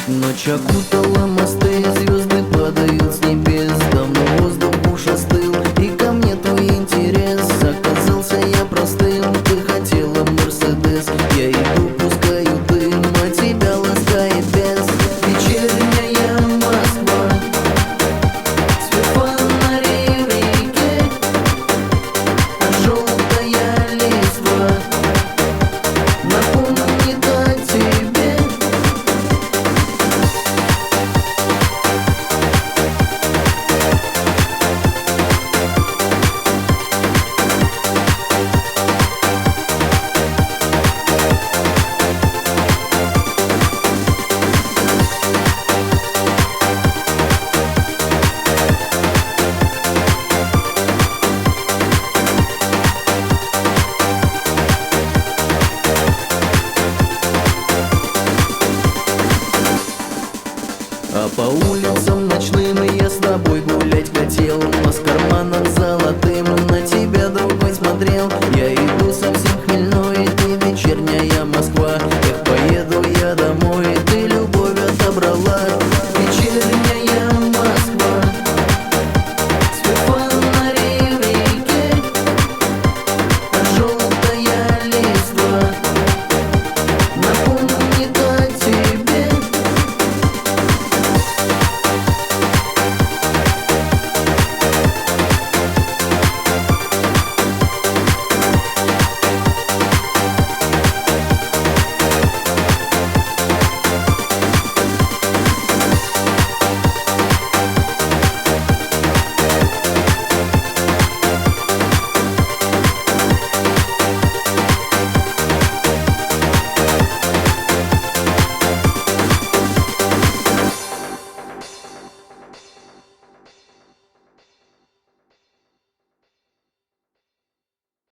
Ночь окутала мосты, звезды падают с небес. Давно воздух уж остыл, и ко мне твой интерес. Оказался я простым, ты хотела Мерседес. Я иду, пускаю дым, а тебя ласкает без. Вечерняя Москва, свет фонарей в реке, желтая листва напомнит о тебе. А по улицам ночным я с тобой гулять хотел, но с карманов золотых